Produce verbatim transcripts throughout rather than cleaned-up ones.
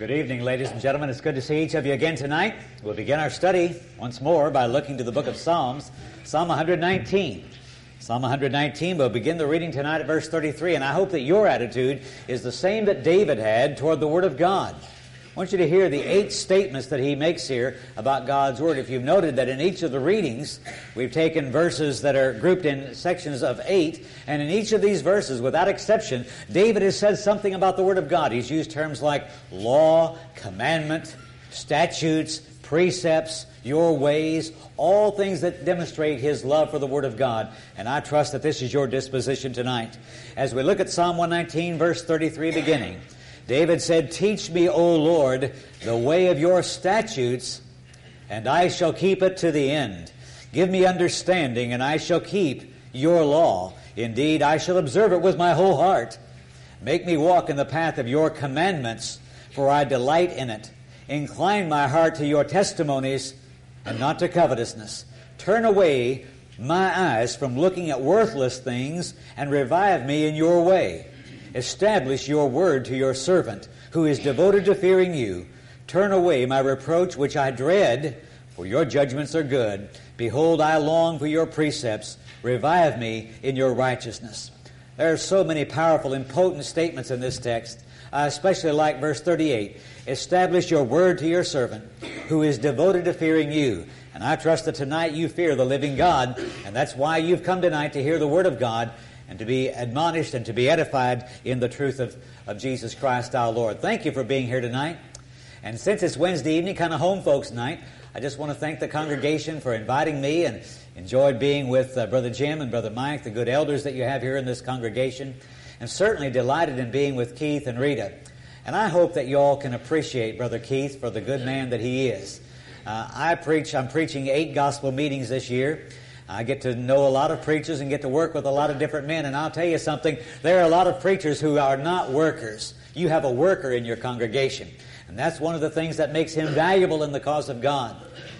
Good evening, ladies and gentlemen. It's good to see each of you again tonight. We'll begin our study once more by looking to the book of Psalms, Psalm one nineteen. Psalm one nineteen, we'll begin the reading tonight at verse thirty-three, and I hope that your attitude is the same that David had toward the Word of God. I want you to hear the eight statements that he makes here about God's Word. If you've noted that in each of the readings, we've taken verses that are grouped in sections of eight, and in each of these verses, without exception, David has said something about the Word of God. He's used terms like law, commandment, statutes, precepts, your ways, all things that demonstrate his love for the Word of God. And I trust that this is your disposition tonight. As we look at Psalm one nineteen, verse thirty-three beginning, David said, "Teach me, O Lord, the way of your statutes, and I shall keep it to the end. Give me understanding, and I shall keep your law. Indeed, I shall observe it with my whole heart. Make me walk in the path of your commandments, for I delight in it. Incline my heart to your testimonies, and not to covetousness. Turn away my eyes from looking at worthless things, and revive me in your way. Establish your word to your servant, who is devoted to fearing you. Turn away my reproach which I dread, for your judgments are good. Behold, I long for your precepts. Revive me in your righteousness." There are so many powerful and potent statements in this text. I especially like verse thirty-eight. Establish your word to your servant, who is devoted to fearing you. And I trust that tonight you fear the living God, and that's why you've come tonight to hear the word of God, and to be admonished and to be edified in the truth of, of Jesus Christ our Lord. Thank you for being here tonight. And since it's Wednesday evening, kind of home folks night, I just want to thank the congregation for inviting me, and enjoyed being with uh, Brother Jim and Brother Mike, the good elders that you have here in this congregation, and certainly delighted in being with Keith and Rita. And I hope that you all can appreciate Brother Keith for the good man that he is. Uh, I preach, I'm preaching eight gospel meetings this year. I get to know a lot of preachers and get to work with a lot of different men. And I'll tell you something, there are a lot of preachers who are not workers. You have a worker in your congregation. And that's one of the things that makes him valuable in the cause of God.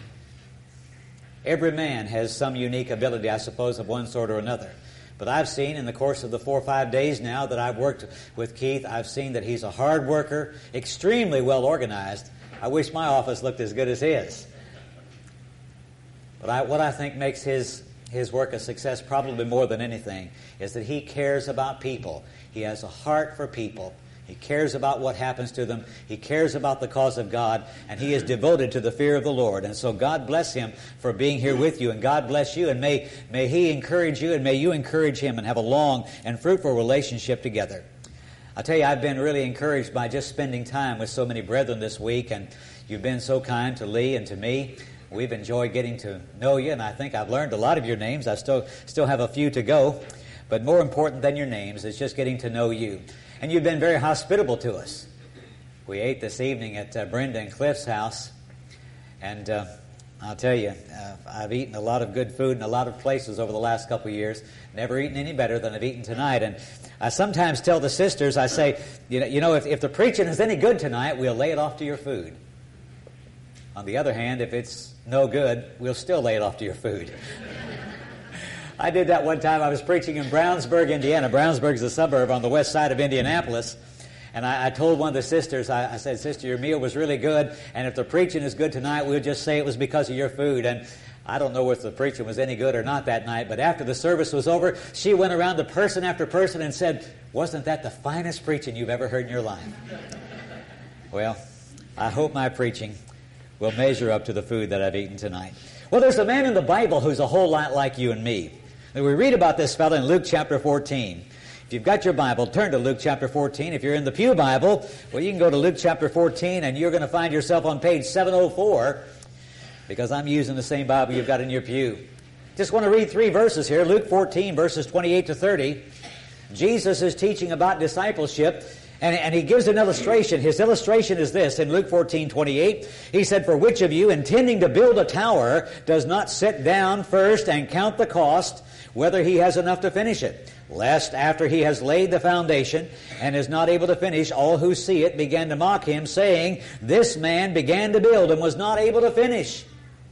Every man has some unique ability, I suppose, of one sort or another. But I've seen in the course of the four or five days now that I've worked with Keith, I've seen that he's a hard worker, extremely well organized. I wish my office looked as good as his. But I, what I think makes his, his work a success, probably more than anything, is that he cares about people. He has a heart for people. He cares about what happens to them. He cares about the cause of God, and he is devoted to the fear of the Lord. And so God bless him for being here with you, and God bless you, and may, may he encourage you, and may you encourage him, and have a long and fruitful relationship together. I tell you, I've been really encouraged by just spending time with so many brethren this week, and you've been so kind to Lee and to me. We've enjoyed getting to know you, and I think I've learned a lot of your names. I still still have a few to go. But more important than your names is just getting to know you. And you've been very hospitable to us. We ate this evening at uh, Brenda and Cliff's house. And uh, I'll tell you, uh, I've eaten a lot of good food in a lot of places over the last couple of years. Never eaten any better than I've eaten tonight. And I sometimes tell the sisters, I say, you know, you know if, if the preaching is any good tonight, we'll lay it off to your food. On the other hand, if it's no good, we'll still lay it off to your food. I did that one time. I was preaching in Brownsburg, Indiana. Brownsburg is a suburb on the west side of Indianapolis. And I, I told one of the sisters, I, I said, "Sister, your meal was really good, and if the preaching is good tonight, we'll just say it was because of your food." And I don't know if the preaching was any good or not that night, but after the service was over, she went around to person after person and said, "Wasn't that the finest preaching you've ever heard in your life?" Well, I hope my preaching will measure up to the food that I've eaten tonight. Well, there's a man in the Bible who's a whole lot like you and me. And we read about this fellow in Luke chapter fourteen. If you've got your Bible, turn to Luke chapter fourteen. If you're in the Pew Bible, well, you can go to Luke chapter fourteen, and you're going to find yourself on page seven oh four, because I'm using the same Bible you've got in your pew. Just want to read three verses here. Luke fourteen, verses twenty-eight to thirty. Jesus is teaching about discipleship, And, and he gives an illustration. His illustration is this in Luke fourteen twenty-eight. He said, "For which of you, intending to build a tower, does not sit down first and count the cost, whether he has enough to finish it? Lest after he has laid the foundation and is not able to finish, all who see it begin to mock him, saying, 'This man began to build and was not able to finish.'"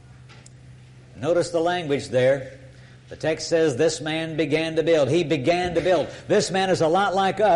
Notice the language there. The text says this man began to build. He began to build. This man is a lot like us.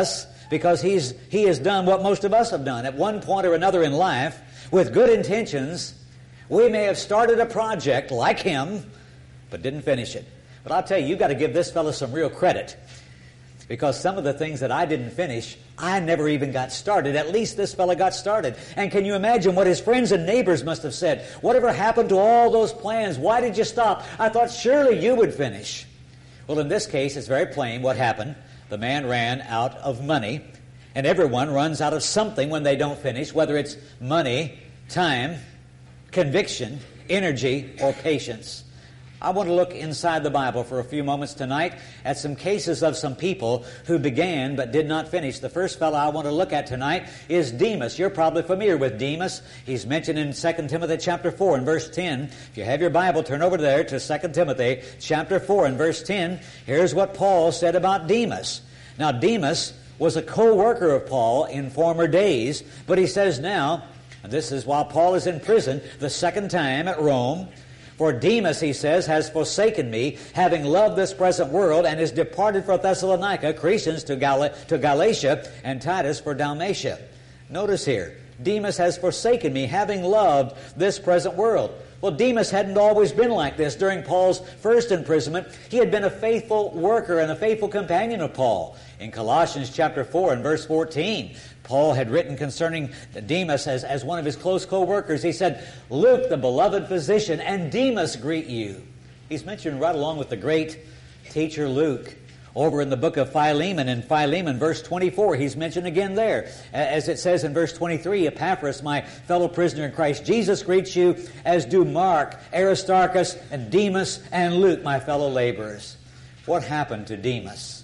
because he's, he has done what most of us have done. At one point or another in life, with good intentions, we may have started a project like him, but didn't finish it. But I'll tell you, you've got to give this fellow some real credit, because some of the things that I didn't finish, I never even got started. At least this fellow got started. And can you imagine what his friends and neighbors must have said? Whatever happened to all those plans? Why did you stop? I thought surely you would finish. Well, in this case, it's very plain what happened. The man ran out of money, and everyone runs out of something when they don't finish, whether it's money, time, conviction, energy, or patience. I want to look inside the Bible for a few moments tonight at some cases of some people who began but did not finish. The first fellow I want to look at tonight is Demas. You're probably familiar with Demas. He's mentioned in Second Timothy chapter four and verse ten. If you have your Bible, turn over there to Second Timothy chapter four and verse ten. Here's what Paul said about Demas. Now, Demas was a co-worker of Paul in former days, but he says now, and this is while Paul is in prison the second time at Rome, for Demas, he says, has forsaken me, having loved this present world, and is departed for Thessalonica, Crescens to, Gal- to Galatia, and Titus for Dalmatia. Notice here, Demas has forsaken me, having loved this present world. Well, Demas hadn't always been like this. During Paul's first imprisonment, he had been a faithful worker and a faithful companion of Paul. In Colossians chapter four and verse fourteen, Paul had written concerning Demas as, as one of his close co-workers. He said, Luke, the beloved physician, and Demas greet you. He's mentioned right along with the great teacher Luke. Over in the book of Philemon, in Philemon, verse twenty-four, he's mentioned again there. As it says in verse twenty-three, Epaphras, my fellow prisoner in Christ Jesus, greets you, as do Mark, Aristarchus, and Demas, and Luke, my fellow laborers. What happened to Demas?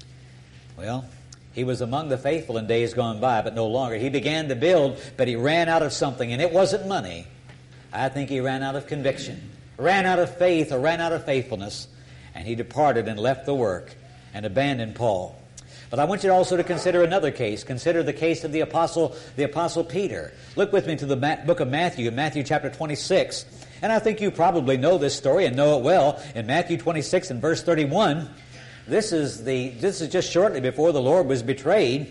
Well, he was among the faithful in days gone by, but no longer. He began to build, but he ran out of something, and it wasn't money. I think he ran out of conviction, ran out of faith, or ran out of faithfulness, and he departed and left the work and abandoned Paul. But I want you also to consider another case. Consider the case of the apostle, the apostle Peter. Look with me to the book of Matthew, Matthew chapter twenty-six. And I think you probably know this story and know it well. In Matthew twenty-six and verse thirty-one, this is the this is just shortly before the Lord was betrayed.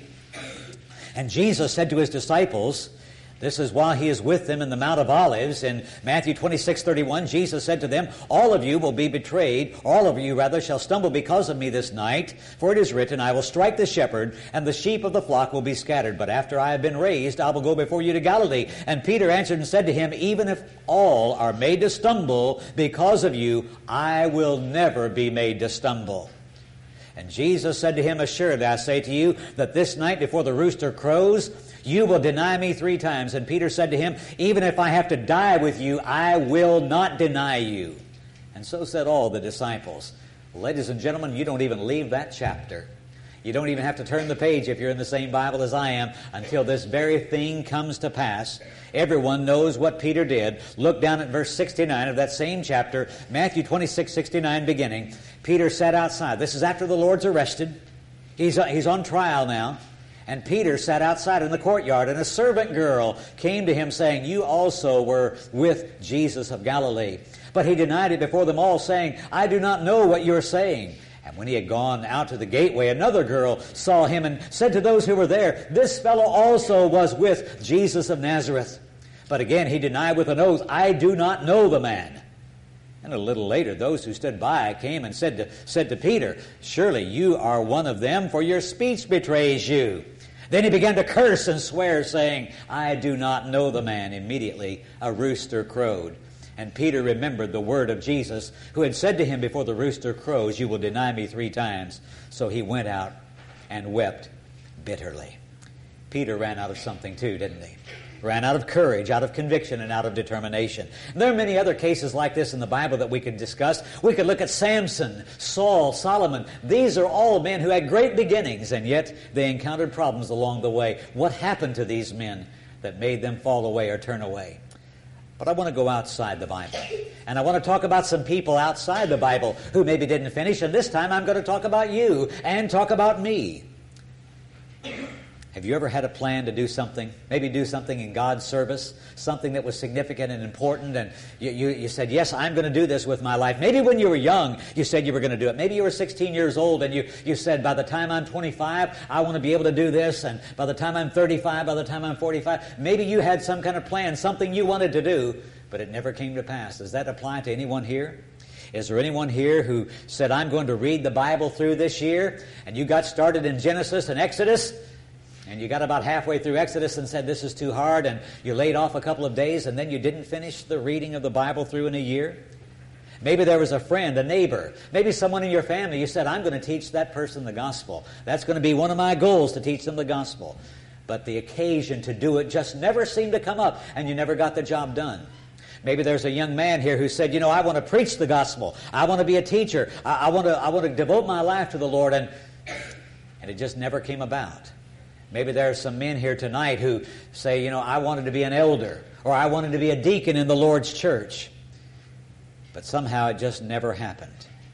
And Jesus said to his disciples, this is while he is with them in the Mount of Olives. In Matthew twenty-six thirty-one, Jesus said to them, all of you will be betrayed, all of you rather shall stumble because of me this night. For it is written, I will strike the shepherd, and the sheep of the flock will be scattered. But after I have been raised, I will go before you to Galilee. And Peter answered and said to him, even if all are made to stumble because of you, I will never be made to stumble. And Jesus said to him, assuredly, I say to you, that this night before the rooster crows, you will deny me three times. And Peter said to him, even if I have to die with you, I will not deny you. And so said all the disciples. Ladies and gentlemen, you don't even leave that chapter. You don't even have to turn the page if you're in the same Bible as I am until this very thing comes to pass. Everyone knows what Peter did. Look down at verse sixty-nine of that same chapter, Matthew twenty-six sixty-nine beginning. Peter sat outside. This is after the Lord's arrested. He's, he's on trial now. And Peter sat outside in the courtyard, and a servant girl came to him saying, you also were with Jesus of Galilee. But he denied it before them all, saying, I do not know what you're saying. And when he had gone out to the gateway, another girl saw him and said to those who were there, this fellow also was with Jesus of Nazareth. But again he denied with an oath, I do not know the man. And a little later, those who stood by came and said to, said to Peter, surely you are one of them, for your speech betrays you. Then he began to curse and swear, saying, I do not know the man. Immediately a rooster crowed. And Peter remembered the word of Jesus, who had said to him before the rooster crows, you will deny me three times. So he went out and wept bitterly. Peter ran out of something too, didn't he? Ran out of courage, out of conviction, and out of determination. And there are many other cases like this in the Bible that we could discuss. We could look at Samson, Saul, Solomon. These are all men who had great beginnings, and yet they encountered problems along the way. What happened to these men that made them fall away or turn away? But I want to go outside the Bible. And I want to talk about some people outside the Bible who maybe didn't finish. And this time I'm going to talk about you and talk about me. Have you ever had a plan to do something, maybe do something in God's service, something that was significant and important, and you, you, you said, yes, I'm going to do this with my life. Maybe when you were young, you said you were going to do it. Maybe you were sixteen years old and you, you said, by the time I'm twenty-five, I want to be able to do this, and by the time I'm thirty-five, by the time I'm forty-five, maybe you had some kind of plan, something you wanted to do, but it never came to pass. Does that apply to anyone here? Is there anyone here who said, I'm going to read the Bible through this year, and you got started in Genesis and Exodus, and you got about halfway through Exodus and said, this is too hard, and you laid off a couple of days, and then you didn't finish the reading of the Bible through in a year? Maybe there was a friend, a neighbor, maybe someone in your family. You said, I'm going to teach that person the gospel. That's going to be one of my goals, to teach them the gospel. But the occasion to do it just never seemed to come up, and you never got the job done. Maybe there's a young man here who said, you know, I want to preach the gospel. I want to be a teacher. I, I want to I want to devote my life to the Lord, and and it just never came about. Maybe there are some men here tonight who say, you know, I wanted to be an elder, or I wanted to be a deacon in the Lord's church. But somehow it just never happened.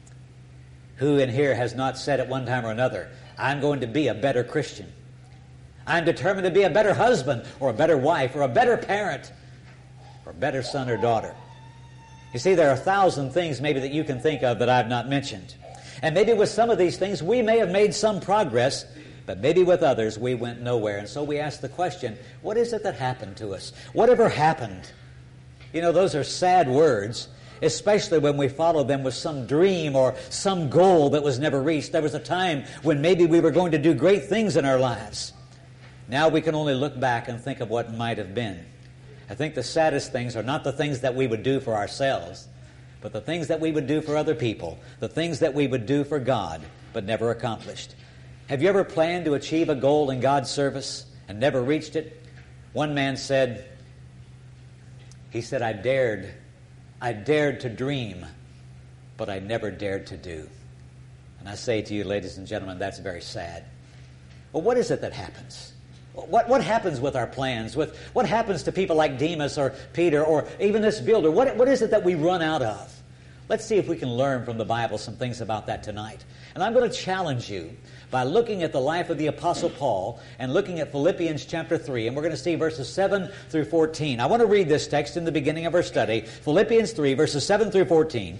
Who in here has not said at one time or another, I'm going to be a better Christian. I'm determined to be a better husband, or a better wife, or a better parent, or a better son or daughter. You see, there are a thousand things maybe that you can think of that I've not mentioned. And maybe with some of these things we may have made some progress, but maybe with others we went nowhere. And so we ask the question, what is it that happened to us? Whatever happened? You know, those are sad words, especially when we follow them with some dream or some goal that was never reached. There was a time when maybe we were going to do great things in our lives. Now we can only look back and think of what might have been. I think the saddest things are not the things that we would do for ourselves, but the things that we would do for other people, the things that we would do for God, but never accomplished. Have you ever planned to achieve a goal in God's service and never reached it? One man said, he said, I dared, I dared to dream, but I never dared to do. And I say to you, ladies and gentlemen, that's very sad. Well, what is it that happens? What, what happens with our plans? With, what happens to people like Demas or Peter or even this builder? What, what is it that we run out of? Let's see if we can learn from the Bible some things about that tonight. And I'm going to challenge you by looking at the life of the Apostle Paul and looking at Philippians chapter three. And we're going to see verses seven through fourteen. I want to read this text in the beginning of our study. Philippians three, verses seven through fourteen.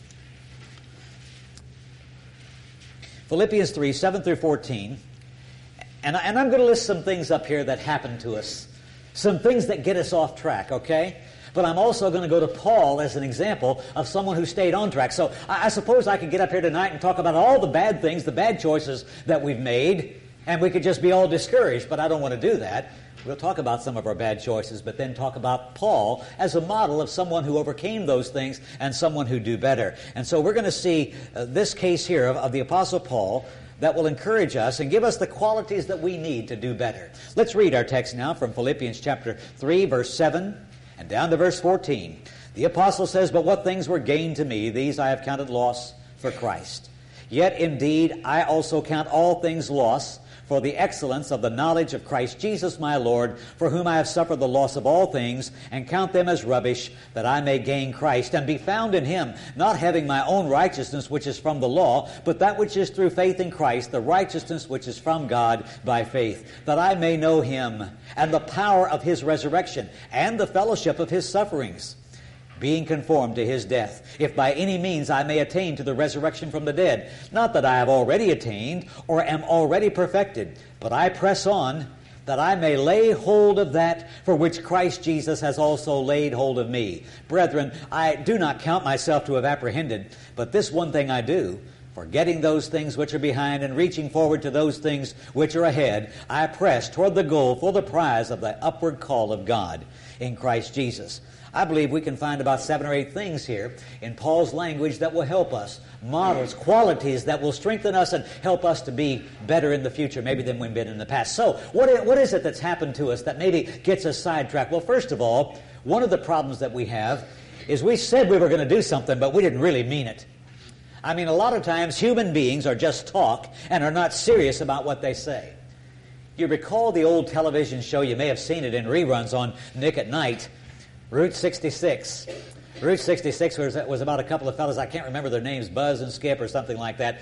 Philippians three, seven through fourteen. And, I, and I'm going to list some things up here that happen to us. Some things that get us off track, okay? But I'm also going to go to Paul as an example of someone who stayed on track. So I, I suppose I could get up here tonight and talk about all the bad things, the bad choices that we've made, and we could just be all discouraged, but I don't want to do that. We'll talk about some of our bad choices, but then talk about Paul as a model of someone who overcame those things and someone who do better. And so we're going to see uh, this case here of, of the Apostle Paul that will encourage us and give us the qualities that we need to do better. Let's read our text now from Philippians chapter three, verse seven, and down to verse fourteen. The apostle says, But what things were gained to me, these I have counted loss for Christ. Yet indeed I also count all things loss for the excellence of the knowledge of Christ Jesus my Lord, for whom I have suffered the loss of all things, and count them as rubbish, that I may gain Christ, and be found in him, not having my own righteousness which is from the law, but that which is through faith in Christ, the righteousness which is from God by faith, that I may know him, and the power of his resurrection, and the fellowship of his sufferings, being conformed to his death, if by any means I may attain to the resurrection from the dead. Not that I have already attained, or am already perfected, but I press on, that I may lay hold of that for which Christ Jesus has also laid hold of me. Brethren, I do not count myself to have apprehended, but this one thing I do, forgetting those things which are behind and reaching forward to those things which are ahead, I press toward the goal for the prize of the upward call of God in Christ Jesus. I believe we can find about seven or eight things here in Paul's language that will help us, models, qualities that will strengthen us and help us to be better in the future maybe than we've been in the past. So what is, what is it that's happened to us that maybe gets us sidetracked? Well, first of all, one of the problems that we have is we said we were going to do something, but we didn't really mean it. I mean, a lot of times human beings are just talk and are not serious about what they say. You recall the old television show, you may have seen it in reruns on Nick at Night, Route sixty-six. Route sixty-six was, was about a couple of fellas, I can't remember their names, Buzz and Skip or something like that.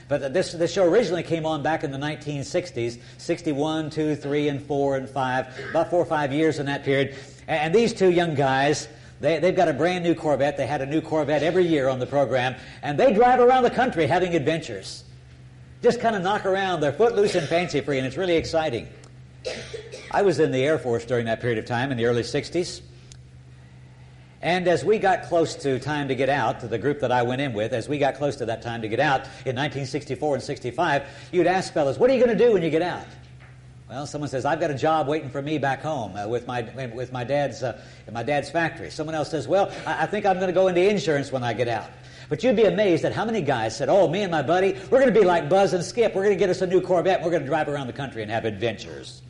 But this, this show originally came on back in the nineteen sixties, sixty-one, two, three, and four, and five, about four or five years in that period. And these two young guys, they, they've got a brand new Corvette. They had a new Corvette every year on the program, and they drive around the country having adventures. Just kind of knock around. They're footloose and fancy-free, and it's really exciting. I was in the Air Force during that period of time in the early sixties. And as we got close to time to get out, to the group that I went in with, as we got close to that time to get out in nineteen sixty-four and sixty-five, you'd ask fellas, what are you going to do when you get out? Well, someone says, I've got a job waiting for me back home uh, with my with my dad's uh, in my dad's factory. Someone else says, well, I, I think I'm going to go into insurance when I get out. But you'd be amazed at how many guys said, oh, me and my buddy, we're going to be like Buzz and Skip. We're going to get us a new Corvette, and we're going to drive around the country and have adventures.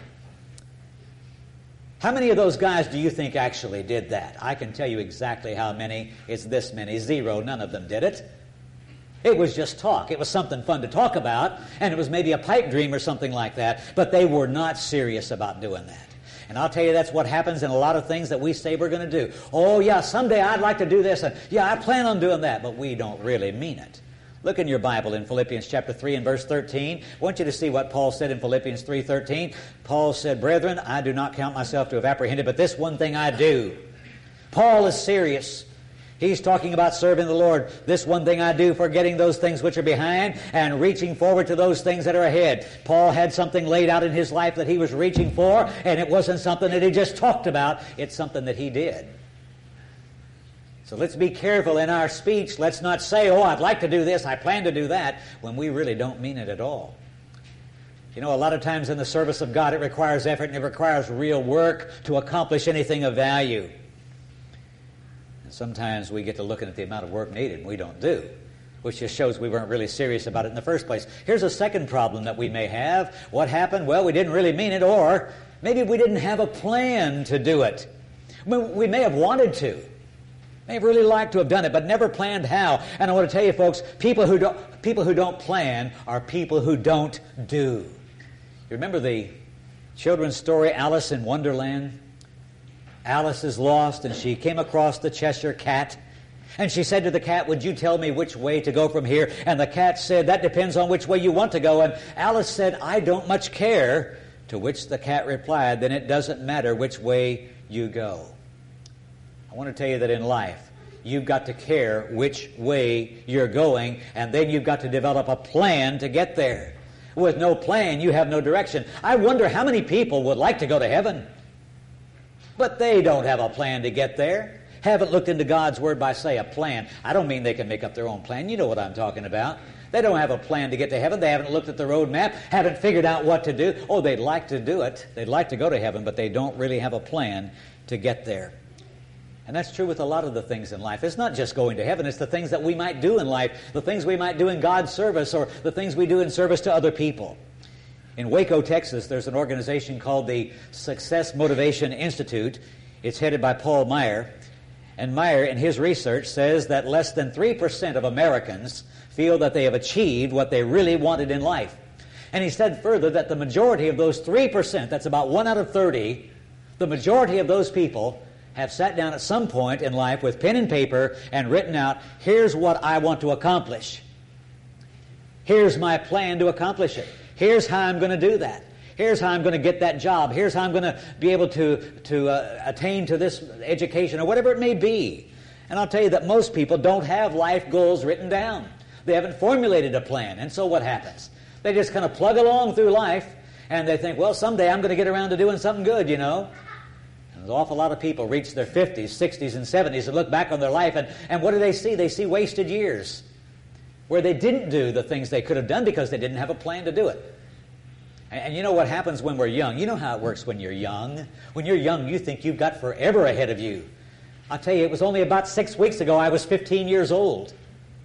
How many of those guys do you think actually did that? I can tell you exactly how many. It's this many. Zero. None of them did it. It was just talk. It was something fun to talk about, and it was maybe a pipe dream or something like that, but they were not serious about doing that. And I'll tell you, that's what happens in a lot of things that we say we're going to do. Oh, yeah, someday I'd like to do this, and yeah, I plan on doing that, but we don't really mean it. Look in your Bible in Philippians chapter three and verse thirteen. I want you to see what Paul said in Philippians three thirteen. Paul said, brethren, I do not count myself to have apprehended, but this one thing I do. Paul is serious. He's talking about serving the Lord. This one thing I do, forgetting those things which are behind and reaching forward to those things that are ahead. Paul had something laid out in his life that he was reaching for, and it wasn't something that he just talked about. It's something that he did. So let's be careful in our speech. Let's not say, oh, I'd like to do this, I plan to do that, when we really don't mean it at all. You know, a lot of times in the service of God, it requires effort and it requires real work to accomplish anything of value. And sometimes we get to looking at the amount of work needed and we don't do, which just shows we weren't really serious about it in the first place. Here's a second problem that we may have. What happened? Well, we didn't really mean it, or maybe we didn't have a plan to do it. We may have wanted to. May have really liked to have done it, but never planned how. And I want to tell you, folks, people who don't, people who don't plan are people who don't do. You remember the children's story, Alice in Wonderland? Alice is lost, and she came across the Cheshire Cat. And she said to the cat, would you tell me which way to go from here? And the cat said, that depends on which way you want to go. And Alice said, I don't much care. To which the cat replied, then it doesn't matter which way you go. I want to tell you that in life, you've got to care which way you're going, and then you've got to develop a plan to get there. With no plan, you have no direction. I wonder how many people would like to go to heaven, but they don't have a plan to get there. Haven't looked into God's Word by, say, a plan. I don't mean they can make up their own plan. You know what I'm talking about. They don't have a plan to get to heaven. They haven't looked at the road map, haven't figured out what to do. Oh, they'd like to do it. They'd like to go to heaven, but they don't really have a plan to get there. And that's true with a lot of the things in life. It's not just going to heaven. It's the things that we might do in life, the things we might do in God's service, or the things we do in service to other people. In Waco, Texas, there's an organization called the Success Motivation Institute. It's headed by Paul Meyer. And Meyer, in his research, says that less than three percent of Americans feel that they have achieved what they really wanted in life. And he said further that the majority of those three percent, that's about one out of thirty, the majority of those people have sat down at some point in life with pen and paper and written out, here's what I want to accomplish. Here's my plan to accomplish it. Here's how I'm going to do that. Here's how I'm going to get that job. Here's how I'm going to be able to, to uh, attain to this education, or whatever it may be. And I'll tell you that most people don't have life goals written down. They haven't formulated a plan. And so what happens? They just kind of plug along through life, and they think, well, someday I'm going to get around to doing something good, you know. An awful lot of people reach their fifties, sixties, and seventies and look back on their life, and, and what do they see? They see wasted years where they didn't do the things they could have done because they didn't have a plan to do it. And, and you know what happens when we're young? You know how it works when you're young. When you're young, you think you've got forever ahead of you. I'll tell you, it was only about six weeks ago I was fifteen years old.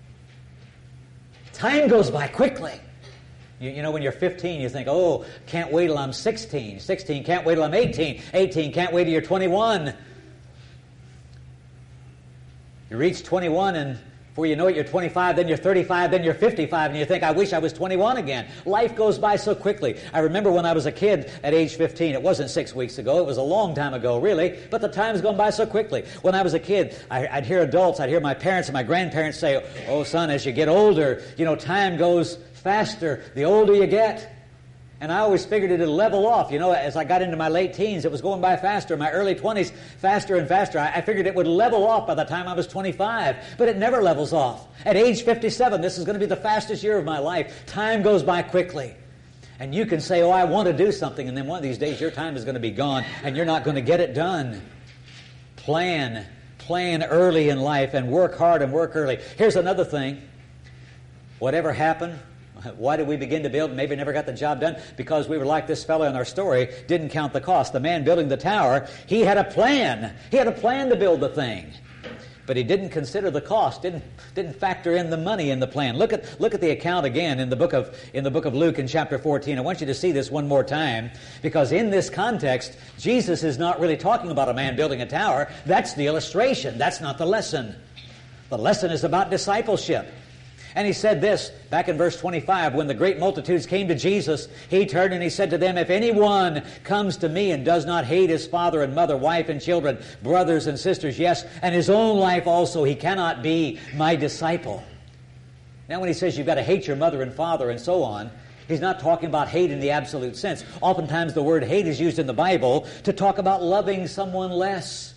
Time goes by quickly. You, you know, when you're fifteen, you think, oh, can't wait till I'm sixteen. sixteen, can't wait till I'm eighteen. eighteen, can't wait till you're twenty-one. You reach twenty-one, and Before you know it, you're twenty-five, then you're thirty-five, then you're fifty-five, and you think, I wish I was twenty-one again. Life goes by so quickly. I remember when I was a kid at age fifteen. It wasn't six weeks ago. It was a long time ago, really, but the time's gone by so quickly. When I was a kid, I, I'd hear adults, I'd hear my parents and my grandparents say, oh, son, as you get older, you know, time goes faster the older you get. And I always figured it'd level off. You know, as I got into my late teens, it was going by faster. My early twenties, faster and faster. I, I figured it would level off by the time I was twenty-five. But it never levels off. At age fifty-seven, this is going to be the fastest year of my life. Time goes by quickly. And you can say, oh, I want to do something. And then one of these days, your time is going to be gone. And you're not going to get it done. Plan. Plan early in life and work hard and work early. Here's another thing. Whatever happened, why did we begin to build and maybe never got the job done? Because we were like this fellow in our story, didn't count the cost. The man building the tower, he had a plan. He had a plan to build the thing. But he didn't consider the cost, didn't didn't factor in the money in the plan. Look at look at the account again in the book of in the book of Luke in chapter fourteen. I want you to see this one more time, because in this context, Jesus is not really talking about a man building a tower. That's the illustration. That's not the lesson. The lesson is about discipleship. And he said this, back in verse twenty-five, when the great multitudes came to Jesus, he turned and he said to them, if anyone comes to me and does not hate his father and mother, wife and children, brothers and sisters, yes, and his own life also, he cannot be my disciple. Now when he says you've got to hate your mother and father and so on, he's not talking about hate in the absolute sense. Oftentimes the word hate is used in the Bible to talk about loving someone less.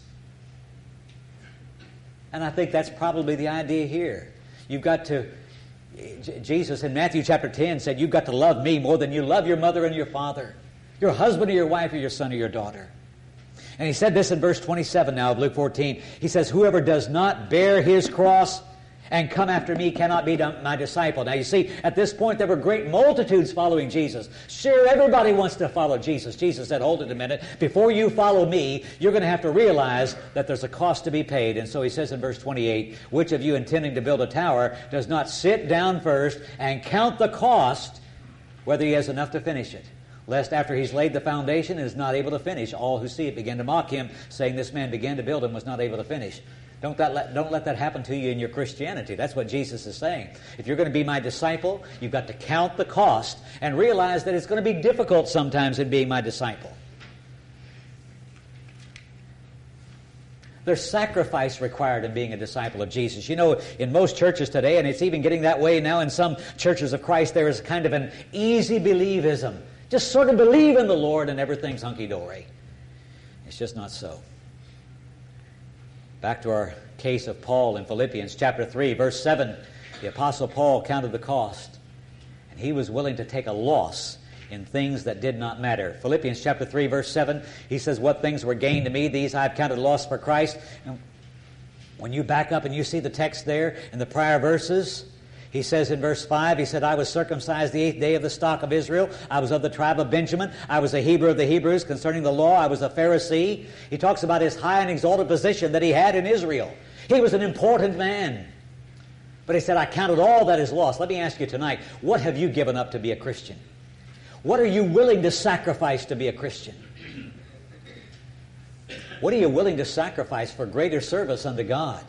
And I think that's probably the idea here. You've got to... Jesus in Matthew chapter ten said, you've got to love me more than you love your mother and your father, your husband or your wife or your son or your daughter. And he said this in verse twenty-seven now of Luke fourteen. He says, whoever does not bear his cross and come after me cannot be my disciple. Now you see, at this point there were great multitudes following Jesus. Sure, everybody wants to follow Jesus. Jesus said, hold it a minute. Before you follow me, you're going to have to realize that there's a cost to be paid. And so he says in verse twenty-eight, which of you intending to build a tower does not sit down first and count the cost, whether he has enough to finish it? Lest after he's laid the foundation and is not able to finish, all who see it begin to mock him, saying this man began to build and was not able to finish. Don't, that let, don't let that happen to you in your Christianity. That's what Jesus is saying. If you're going to be my disciple, you've got to count the cost and realize that it's going to be difficult sometimes in being my disciple. There's sacrifice required in being a disciple of Jesus. You know, in most churches today, and it's even getting that way now in some churches of Christ, there is kind of an easy believism. Just sort of believe in the Lord and everything's hunky-dory. It's just not so. Back to our case of Paul in Philippians chapter three, verse seven. The Apostle Paul counted the cost, and he was willing to take a loss in things that did not matter. Philippians chapter three, verse seven, he says, what things were gained to me, these I have counted loss for Christ. And when you back up and you see the text there in the prior verses, he says in verse five, he said, I was circumcised the eighth day of the stock of Israel. I was of the tribe of Benjamin. I was a Hebrew of the Hebrews. Concerning the law, I was a Pharisee. He talks about his high and exalted position that he had in Israel. He was an important man. But he said, I counted all that is lost. Let me ask you tonight, what have you given up to be a Christian? What are you willing to sacrifice to be a Christian? What are you willing to sacrifice for greater service unto God?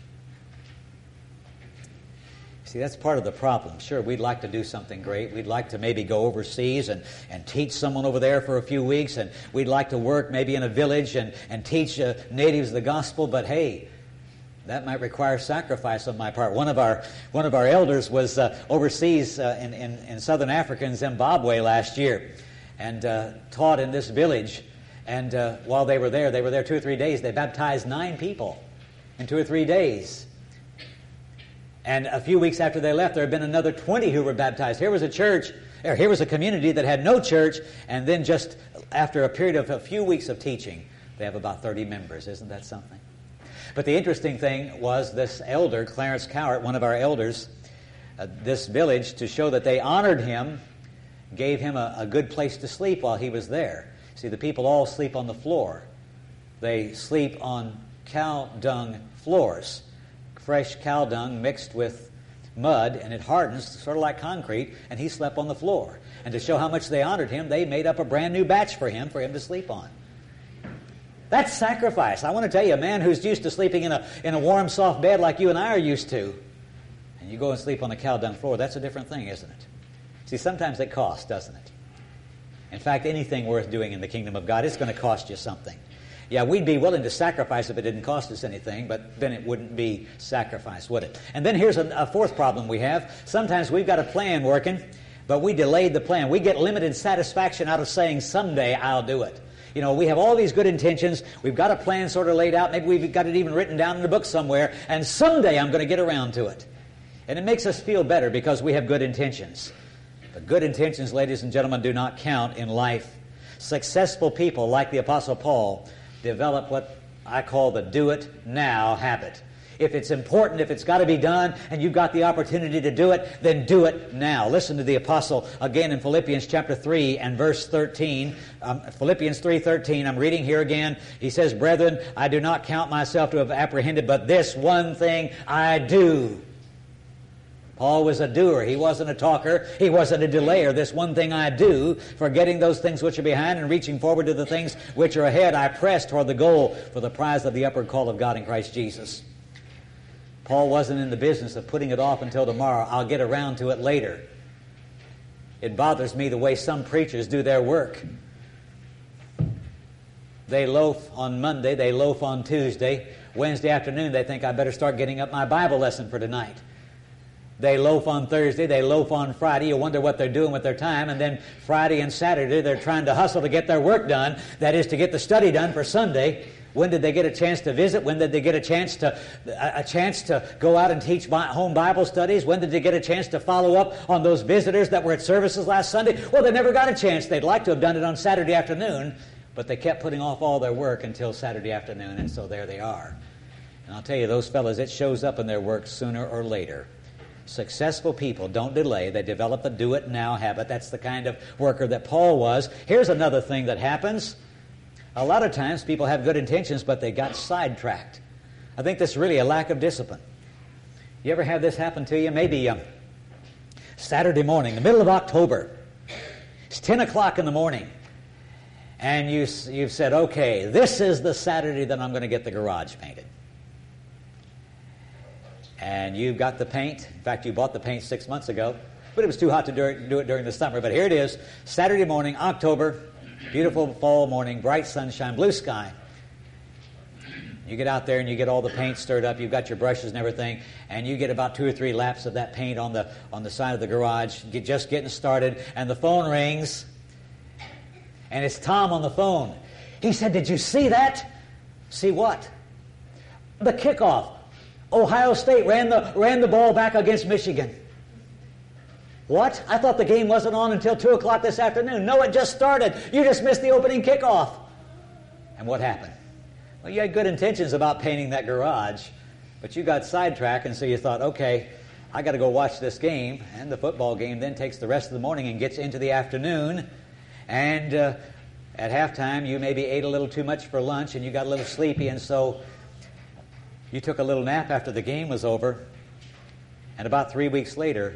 See, that's part of the problem. Sure, we'd like to do something great. We'd like to maybe go overseas and, and teach someone over there for a few weeks, and we'd like to work maybe in a village and, and teach uh, natives the gospel, but hey, that might require sacrifice on my part. One of our one of our elders was uh, overseas uh, in, in, in southern Africa, in Zimbabwe last year, and uh, taught in this village. And uh, while they were there, they were there two or three days, they baptized nine people in two or three days. And a few weeks after they left, there had been another twenty who were baptized. Here was a church, or here was a community that had no church, and then just after a period of a few weeks of teaching, they have about thirty members. Isn't that something? But the interesting thing was this elder, Clarence Cowart, one of our elders, uh, this village, to show that they honored him, gave him a, a good place to sleep while he was there. See, the people all sleep on the floor. They sleep on cow dung floors. Fresh cow dung mixed with mud, and it hardens sort of like concrete, and he slept on the floor. And to show how much they honored him, they made up a brand new batch for him for him to sleep on. That's sacrifice. I want to tell you, a man who's used to sleeping in a in a warm, soft bed like you and I are used to, You go and sleep on the cow dung floor. That's a different thing, isn't it? See, sometimes it costs, doesn't it? In fact, anything worth doing in the kingdom of God, it's going to cost you something. Yeah, we'd be willing to sacrifice if it didn't cost us anything, but then it wouldn't be sacrifice, would it? And then here's a, a fourth problem we have. Sometimes we've got a plan working, but we delayed the plan. We get limited satisfaction out of saying, someday I'll do it. You know, we have all these good intentions. We've got a plan sort of laid out. Maybe we've got it even written down in a book somewhere. And someday I'm going to get around to it. And it makes us feel better because we have good intentions. But good intentions, ladies and gentlemen, do not count in life. Successful people, like the Apostle Paul, develop what I call the do-it-now habit. If it's important, if it's got to be done, and you've got the opportunity to do it, then do it now. Listen to the apostle again in Philippians chapter three and verse thirteen. Um, Philippians three thirteen, I'm reading here again. He says, "Brethren, I do not count myself to have apprehended, but this one thing I do." Paul was a doer. He wasn't a talker. He wasn't a delayer. This one thing I do, forgetting those things which are behind and reaching forward to the things which are ahead, I press toward the goal for the prize of the upward call of God in Christ Jesus. Paul wasn't in the business of putting it off until tomorrow. I'll get around to it later. It bothers me the way some preachers do their work. They loaf on Monday. They loaf on Tuesday. Wednesday afternoon, they think I better start getting up my Bible lesson for tonight. They loaf on Thursday, they loaf on Friday. You wonder what they're doing with their time. And then Friday and Saturday, they're trying to hustle to get their work done. That is, to get the study done for Sunday. When did they get a chance to visit? When did they get a chance to a chance to go out and teach home Bible studies? When did they get a chance to follow up on those visitors that were at services last Sunday? Well, they never got a chance. They'd like to have done it on Saturday afternoon, but they kept putting off all their work until Saturday afternoon, and so there they are. And I'll tell you, those fellas, it shows up in their work sooner or later. Successful people don't delay. They develop the do-it-now habit. That's the kind of worker that Paul was. Here's another thing that happens. A lot of times people have good intentions, but they got sidetracked. I think this is really a lack of discipline. You ever have this happen to you? Maybe um, Saturday morning, the middle of October. It's ten o'clock in the morning. And you, you've said, okay, this is the Saturday that I'm going to get the garage painted. And you've got the paint. In fact, you bought the paint six months ago, but it was too hot to do it, do it during the summer. But here it is, Saturday morning, October, beautiful fall morning, bright sunshine, blue sky. You get out there and you get all the paint stirred up. You've got your brushes and everything, and you get about two or three laps of that paint on the on the side of the garage. You're just getting started, and the phone rings, and it's Tom on the phone. He said, "Did you see that?" "See what?" "The kickoff. Ohio State ran the ran the ball back against Michigan." "What? I thought the game wasn't on until two o'clock this afternoon." "No, it just started. You just missed the opening kickoff." And what happened? Well, you had good intentions about painting that garage, but you got sidetracked, and so you thought, okay, I got to go watch this game, and the football game then takes the rest of the morning and gets into the afternoon, and uh, at halftime you maybe ate a little too much for lunch, and you got a little sleepy, and so you took a little nap after the game was over, and about three weeks later,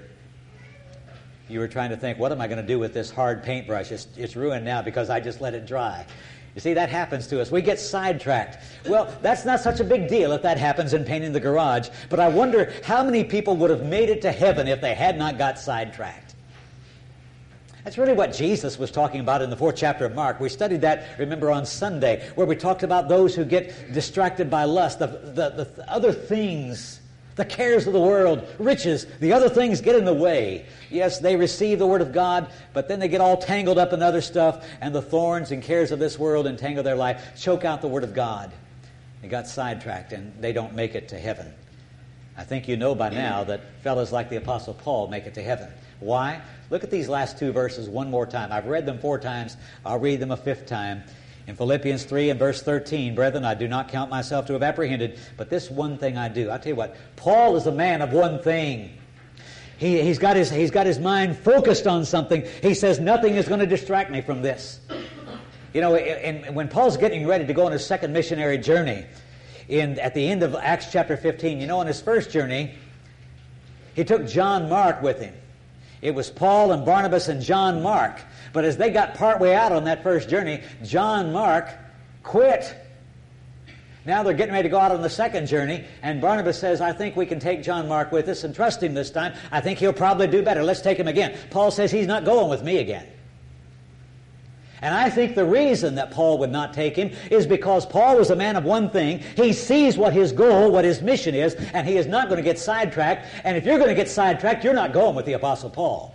you were trying to think, what am I going to do with this hard paintbrush? It's, it's ruined now because I just let it dry. You see, that happens to us. We get sidetracked. Well, that's not such a big deal if that happens in painting the garage, but I wonder how many people would have made it to heaven if they had not got sidetracked. That's really what Jesus was talking about in the fourth chapter of Mark. We studied that, remember, on Sunday, where we talked about those who get distracted by lust, the, the, the other things, the cares of the world, riches, the other things get in the way. Yes, they receive the Word of God, but then they get all tangled up in other stuff, and the thorns and cares of this world entangle their life, choke out the Word of God. They got sidetracked, and they don't make it to heaven. I think you know by now that fellas like the Apostle Paul make it to heaven. Why? Look at these last two verses one more time. I've read them four times. I'll read them a fifth time. In Philippians three and verse thirteen, "Brethren, I do not count myself to have apprehended, but this one thing I do." I'll tell you what, Paul is a man of one thing. He, he's got his, he's got his mind focused on something. He says, nothing is going to distract me from this. You know, and when Paul's getting ready to go on his second missionary journey, in at the end of Acts chapter fifteen, you know, on his first journey, he took John Mark with him. It was Paul and Barnabas and John Mark. But as they got partway out on that first journey, John Mark quit. Now they're getting ready to go out on the second journey, and Barnabas says, I think we can take John Mark with us and trust him this time. I think he'll probably do better. Let's take him again. Paul says he's not going with me again. And I think the reason that Paul would not take him is because Paul was a man of one thing. He sees what his goal, what his mission is, and he is not going to get sidetracked. And if you're going to get sidetracked, you're not going with the Apostle Paul.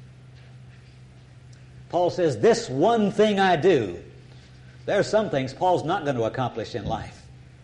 Paul says, this one thing I do. There are some things Paul's not going to accomplish in life.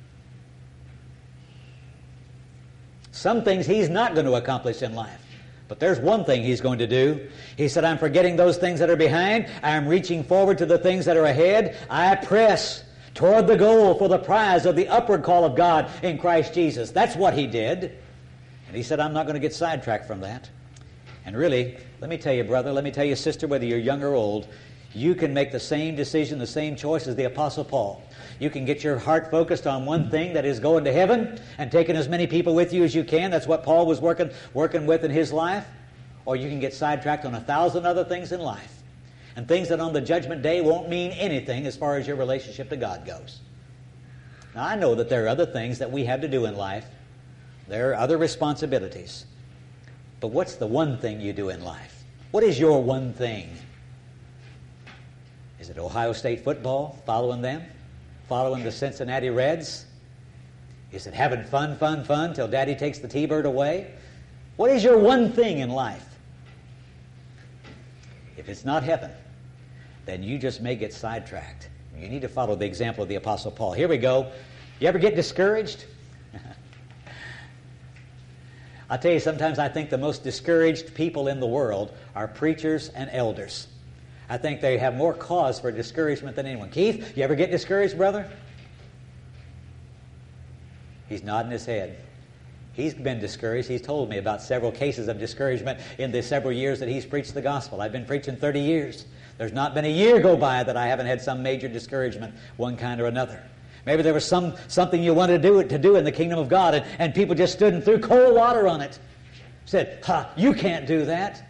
Some things he's not going to accomplish in life. But there's one thing he's going to do. He said, I'm forgetting those things that are behind. I'm reaching forward to the things that are ahead. I press toward the goal for the prize of the upward call of God in Christ Jesus. That's what he did. And he said, I'm not going to get sidetracked from that. And really, let me tell you, brother, let me tell you, sister, whether you're young or old, you can make the same decision, the same choice as the Apostle Paul. You can get your heart focused on one thing, that is going to heaven and taking as many people with you as you can. That's what Paul was working, working with in his life. Or you can get sidetracked on a thousand other things in life. And things that on the judgment day won't mean anything as far as your relationship to God goes. Now, I know that there are other things that we have to do in life. There are other responsibilities. But what's the one thing you do in life? What is your one thing? Is it Ohio State football, following them? Following the Cincinnati Reds? Is it having fun, fun, fun till Daddy takes the T-bird away? What is your one thing in life? If it's not heaven, then you just may get sidetracked. You need to follow the example of the Apostle Paul. Here we go. You ever get discouraged? I tell you, sometimes I think the most discouraged people in the world are preachers and elders. I think they have more cause for discouragement than anyone. Keith, you ever get discouraged, brother? He's nodding his head. He's been discouraged. He's told me about several cases of discouragement in the several years that he's preached the gospel. I've been preaching thirty years. There's not been a year go by that I haven't had some major discouragement, one kind or another. Maybe there was some something you wanted to do, to do in the kingdom of God, and, and people just stood and threw cold water on it. Said, ha, you can't do that.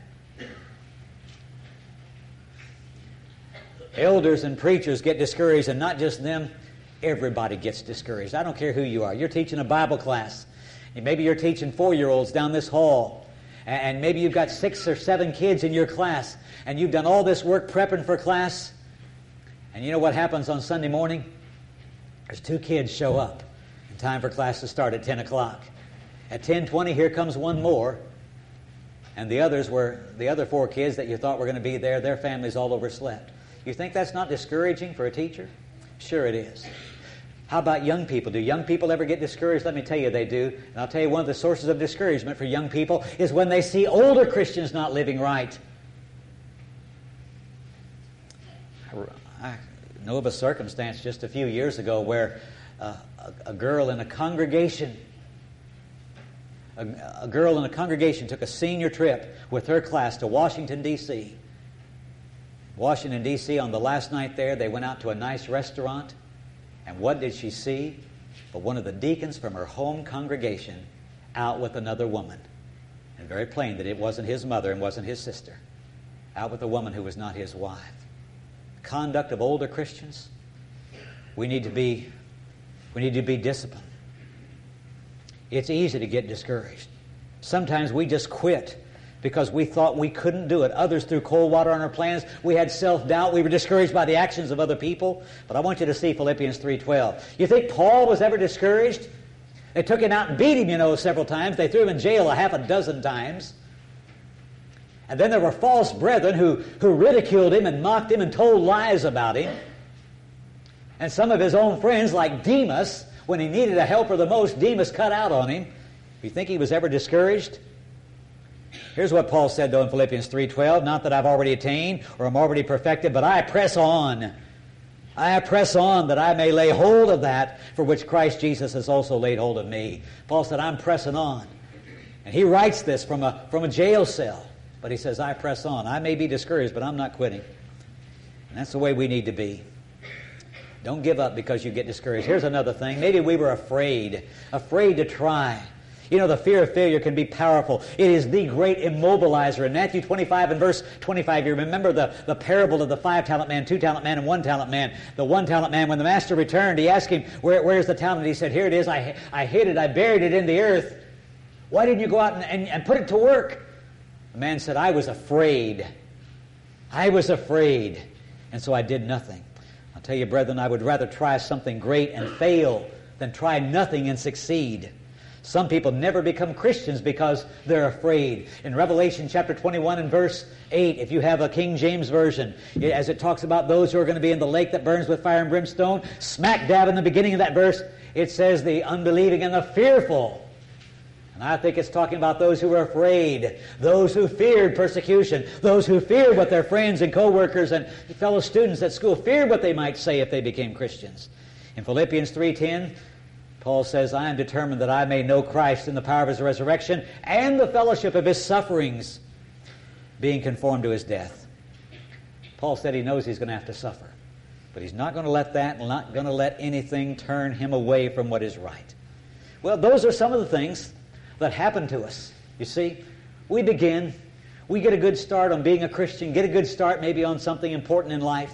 Elders and preachers get discouraged, and not just them. Everybody gets discouraged. I don't care who you are. You're teaching a Bible class. Maybe you're teaching four-year-olds down this hall. And maybe you've got six or seven kids in your class. And you've done all this work prepping for class. And you know what happens on Sunday morning? There's two kids show up in time for class to start at ten o'clock. At ten twenty, here comes one more. And the others were, the other four kids that you thought were going to be there, their families all overslept. You think that's not discouraging for a teacher? Sure it is. How about young people? Do young people ever get discouraged? Let me tell you they do. And I'll tell you one of the sources of discouragement for young people is when they see older Christians not living right. I know of a circumstance just a few years ago where uh, a, a girl in a congregation, a, a girl in a congregation took a senior trip with her class to Washington, D C Washington, D C, on the last night there, they went out to a nice restaurant. And what did she see? But one of the deacons from her home congregation out with another woman. And very plain that it wasn't his mother and wasn't his sister. Out with a woman who was not his wife. Conduct of older Christians. We need to be, we need to be disciplined. It's easy to get discouraged. Sometimes we just quit because we thought we couldn't do it. Others threw cold water on our plans. We had self-doubt. We were discouraged by the actions of other people. But I want you to see Philippians three twelve. You think Paul was ever discouraged? They took him out and beat him, you know, several times. They threw him in jail a half a dozen times. And then there were false brethren who, who ridiculed him and mocked him and told lies about him. And some of his own friends, like Demas, when he needed a helper the most, Demas cut out on him. You think he was ever discouraged? Here's what Paul said, though, in Philippians three twelve. Not that I've already attained or am already perfected, but I press on. I press on that I may lay hold of that for which Christ Jesus has also laid hold of me. Paul said, I'm pressing on. And he writes this from a, from a jail cell. But he says, I press on. I may be discouraged, but I'm not quitting. And that's the way we need to be. Don't give up because you get discouraged. Here's another thing. Maybe we were afraid. Afraid to try. You know, the fear of failure can be powerful. It is the great immobilizer. In Matthew twenty-five and verse twenty-five, you remember the, the parable of the five-talent man, two-talent man, and one-talent man. The one-talent man, when the master returned, he asked him, Where, where's the talent? He said, here it is. I, I hid it. I buried it in the earth. Why didn't you go out and, and, and put it to work? The man said, I was afraid. I was afraid. And so I did nothing. I'll tell you, brethren, I would rather try something great and fail than try nothing and succeed. Some people never become Christians because they're afraid. In Revelation chapter twenty-one and verse eight, if you have a King James Version, as it talks about those who are going to be in the lake that burns with fire and brimstone, smack dab in the beginning of that verse, it says the unbelieving and the fearful. And I think it's talking about those who were afraid, those who feared persecution, those who feared what their friends and co-workers and fellow students at school feared what they might say if they became Christians. In Philippians three ten, Paul says, I am determined that I may know Christ in the power of His resurrection and the fellowship of His sufferings, being conformed to His death. Paul said he knows he's going to have to suffer, but he's not going to let that, not going to let anything turn him away from what is right. Well, those are some of the things that happen to us. You see, we begin, we get a good start on being a Christian, get a good start maybe on something important in life,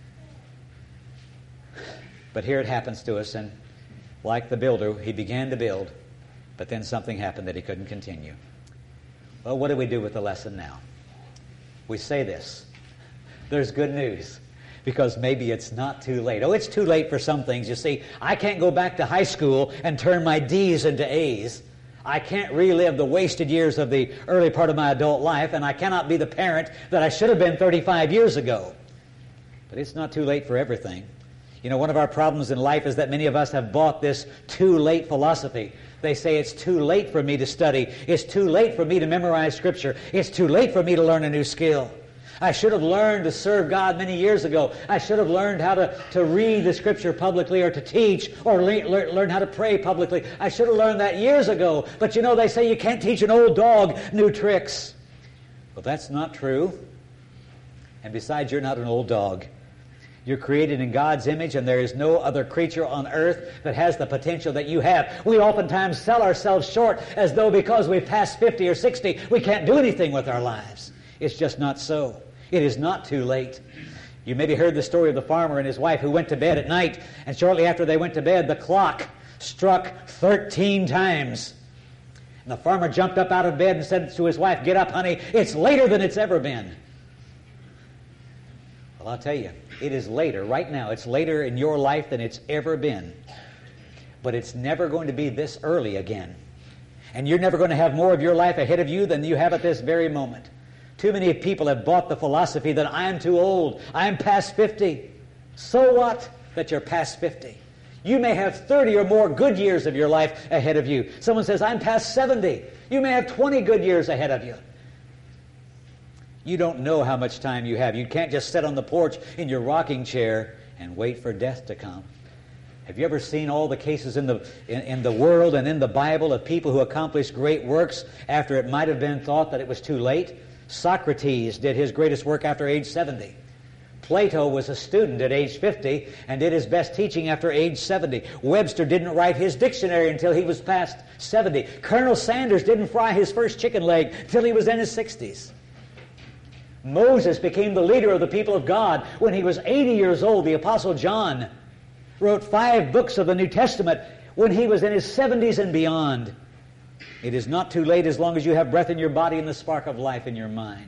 but here it happens to us, and like the builder, he began to build, but then something happened that he couldn't continue. Well, what do we do with the lesson now? We say this. There's good news, because maybe it's not too late. Oh, it's too late for some things. You see, I can't go back to high school and turn my D's into A's. I can't relive the wasted years of the early part of my adult life, and I cannot be the parent that I should have been thirty-five years ago. But it's not too late for everything. You know, one of our problems in life is that many of us have bought this too late philosophy. They say it's too late for me to study. It's too late for me to memorize Scripture. It's too late for me to learn a new skill. I should have learned to serve God many years ago. I should have learned how to, to read the Scripture publicly or to teach or le- le- learn how to pray publicly. I should have learned that years ago. But you know, they say you can't teach an old dog new tricks. Well, that's not true. And besides, you're not an old dog. You're created in God's image, and there is no other creature on earth that has the potential that you have. We oftentimes sell ourselves short as though because we've passed fifty or sixty, we can't do anything with our lives. It's just not so. It is not too late. You maybe heard the story of the farmer and his wife who went to bed at night, and shortly after they went to bed, the clock struck thirteen times. And the farmer jumped up out of bed and said to his wife, "Get up, honey. It's later than it's ever been." Well, I'll tell you, it is later. Right now, it's later in your life than it's ever been. But it's never going to be this early again. And you're never going to have more of your life ahead of you than you have at this very moment. Too many people have bought the philosophy that I am too old. I am past fifty. So what that you're past fifty? You may have thirty or more good years of your life ahead of you. Someone says, I'm past seventy. You may have twenty good years ahead of you. You don't know how much time you have. You can't just sit on the porch in your rocking chair and wait for death to come. Have you ever seen all the cases in the in, in the world and in the Bible of people who accomplished great works after it might have been thought that it was too late? Socrates did his greatest work after age seventy. Plato was a student at age fifty and did his best teaching after age seventy. Webster didn't write his dictionary until he was past seventy. Colonel Sanders didn't fry his first chicken leg until he was in his sixties. Moses became the leader of the people of God when he was eighty years old. The Apostle John wrote five books of the New Testament when he was in his seventies and beyond. It is not too late as long as you have breath in your body and the spark of life in your mind.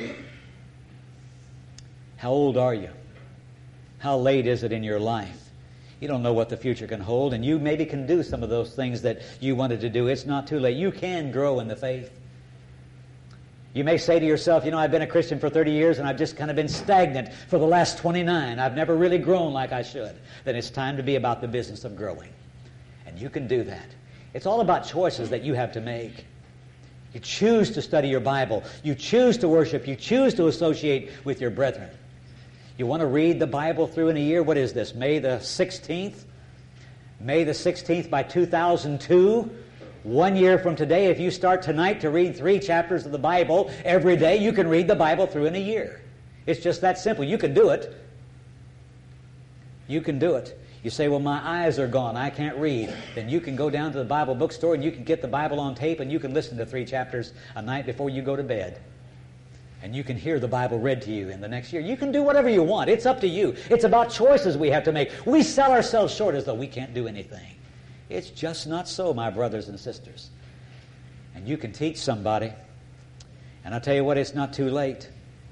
How old are you? How late is it in your life? You don't know what the future can hold, and you maybe can do some of those things that you wanted to do. It's not too late. You can grow in the faith. You may say to yourself, you know, I've been a Christian for thirty years and I've just kind of been stagnant for the last twenty-nine. I've never really grown like I should. Then it's time to be about the business of growing. And you can do that. It's all about choices that you have to make. You choose to study your Bible. You choose to worship. You choose to associate with your brethren. You want to read the Bible through in a year? What is this, May the sixteenth? May the sixteenth by two thousand two? One year from today, if you start tonight to read three chapters of the Bible every day, you can read the Bible through in a year. It's just that simple. You can do it. You can do it. You say, well, my eyes are gone. I can't read. Then you can go down to the Bible bookstore and you can get the Bible on tape and you can listen to three chapters a night before you go to bed. And you can hear the Bible read to you in the next year. You can do whatever you want. It's up to you. It's about choices we have to make. We sell ourselves short as though we can't do anything. It's just not so, my brothers and sisters. And you can teach somebody. And I'll tell you what, it's not too late.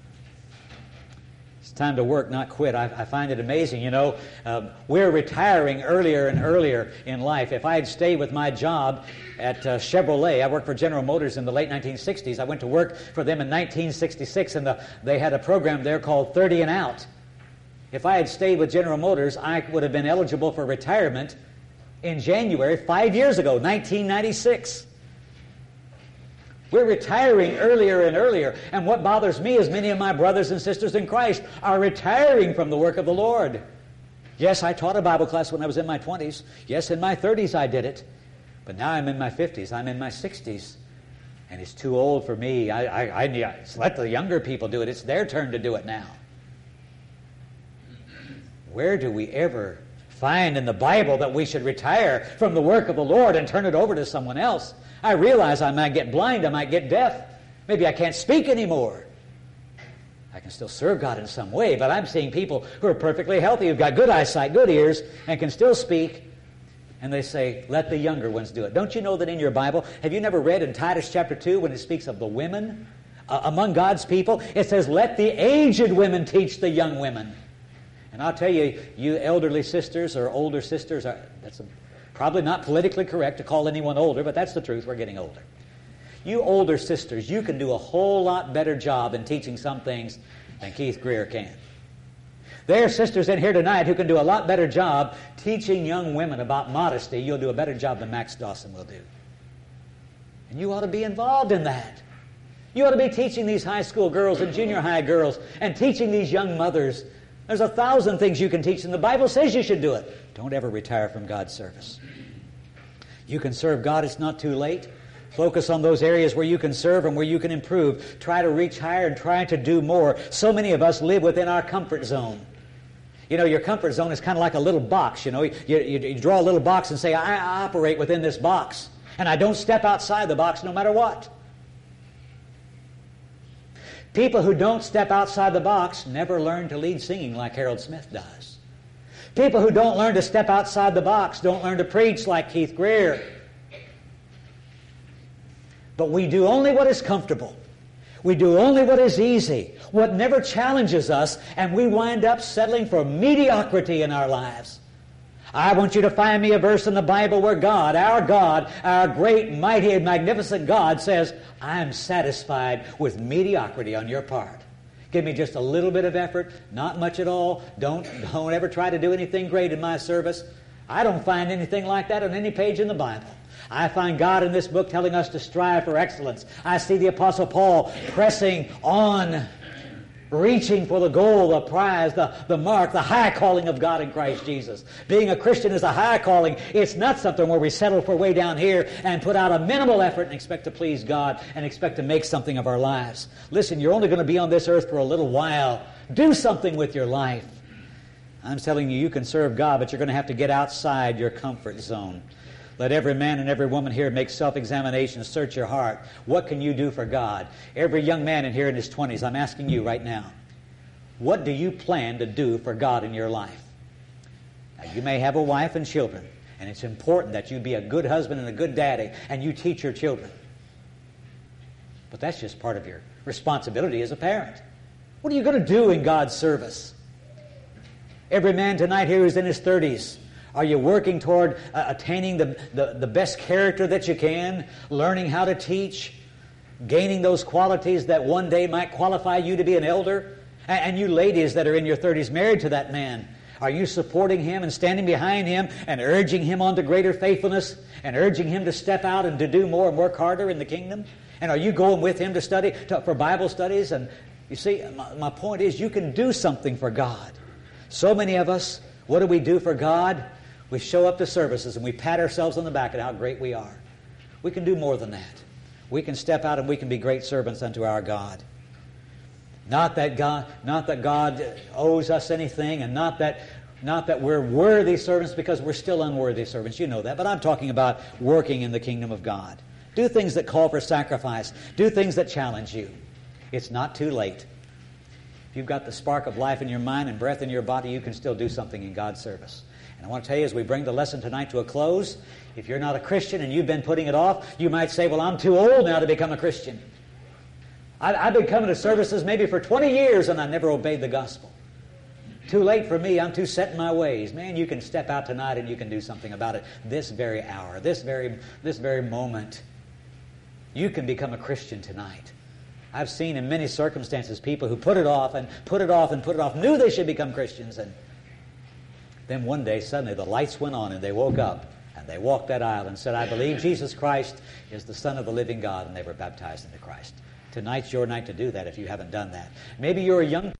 It's time to work, not quit. I, I find it amazing. You know, um, we're retiring earlier and earlier in life. If I had stayed with my job at uh, Chevrolet, I worked for General Motors in the late nineteen sixties. I went to work for them in nineteen sixty-six, and the, they had a program there called thirty and out. If I had stayed with General Motors, I would have been eligible for retirement in January five years ago, nineteen ninety-six. We're retiring earlier and earlier. And what bothers me is many of my brothers and sisters in Christ are retiring from the work of the Lord. Yes, I taught a Bible class when I was in my twenties. Yes, in my thirties I did it. But now I'm in my fifties. I'm in my sixties. And it's too old for me. I, I, I need, let the younger people do it. It's their turn to do it now. Where do we ever find in the Bible that we should retire from the work of the Lord and turn it over to someone else? I realize I might get blind, I might get deaf. Maybe I can't speak anymore. I can still serve God in some way, but I'm seeing people who are perfectly healthy, who've got good eyesight, good ears, and can still speak, and they say, let the younger ones do it. Don't you know that in your Bible, have you never read in Titus chapter two when it speaks of the women uh, among God's people? It says, let the aged women teach the young women. And I'll tell you, you elderly sisters or older sisters, are, that's a probably not politically correct to call anyone older, but that's the truth. We're getting older. You older sisters, you can do a whole lot better job in teaching some things than Keith Greer can. There are sisters in here tonight who can do a lot better job teaching young women about modesty. You'll do a better job than Max Dawson will do. And you ought to be involved in that. You ought to be teaching these high school girls and junior high girls and teaching these young mothers. There's a thousand things you can teach them. The Bible says you should do it. Don't ever retire from God's service. You can serve God. It's not too late. Focus on those areas where you can serve and where you can improve. Try to reach higher and try to do more. So many of us live within our comfort zone. You know, your comfort zone is kind of like a little box. You know, you, you, you draw a little box and say, I, I operate within this box. And I don't step outside the box no matter what. People who don't step outside the box never learn to lead singing like Harold Smith does. People who don't learn to step outside the box don't learn to preach like Keith Greer. But we do only what is comfortable. We do only what is easy, what never challenges us, and we wind up settling for mediocrity in our lives. I want you to find me a verse in the Bible where God, our God, our great, mighty, and magnificent God says, I'm satisfied with mediocrity on your part. Give me just a little bit of effort, not much at all. Don't, don't ever try to do anything great in my service. I don't find anything like that on any page in the Bible. I find God in this book telling us to strive for excellence. I see the Apostle Paul pressing on, reaching for the goal, the prize, the, the mark, the high calling of God in Christ Jesus. Being a Christian is a high calling. It's not something where we settle for way down here and put out a minimal effort and expect to please God and expect to make something of our lives. Listen, you're only going to be on this earth for a little while. Do something with your life. I'm telling you, you can serve God, but you're going to have to get outside your comfort zone. Let every man and every woman here make self-examination, search your heart. What can you do for God? Every young man in here in his twenties, I'm asking you right now, what do you plan to do for God in your life? Now, you may have a wife and children, and it's important that you be a good husband and a good daddy, and you teach your children. But that's just part of your responsibility as a parent. What are you going to do in God's service? Every man tonight here who's in his thirties, are you working toward uh, attaining the, the, the best character that you can, learning how to teach, gaining those qualities that one day might qualify you to be an elder? And, and you ladies that are in your thirties married to that man, are you supporting him and standing behind him and urging him on to greater faithfulness and urging him to step out and to do more and work harder in the kingdom? And are you going with him to study to, for Bible studies? And you see, my, my point is you can do something for God. So many of us, what do we do for God? We show up to services and we pat ourselves on the back at how great we are. We can do more than that. We can step out and we can be great servants unto our God. Not that God, not that God owes us anything, and not that Not that we're worthy servants, because we're still unworthy servants. You know that. But I'm talking about working in the kingdom of God. Do things that call for sacrifice. Do things that challenge you. It's not too late. If you've got the spark of life in your mind and breath in your body, you can still do something in God's service. And I want to tell you, as we bring the lesson tonight to a close, if you're not a Christian and you've been putting it off, you might say, well, I'm too old now to become a Christian. I, I've been coming to services maybe for twenty years and I never obeyed the gospel. Too late for me. I'm too set in my ways. Man, you can step out tonight and you can do something about it. This very hour, this very, this very moment, you can become a Christian tonight. I've seen in many circumstances people who put it off and put it off and put it off, knew they should become Christians, and then one day suddenly the lights went on and they woke up and they walked that aisle and said, I believe Jesus Christ is the Son of the living God, and they were baptized into Christ. Tonight's your night to do that if you haven't done that. Maybe you're a young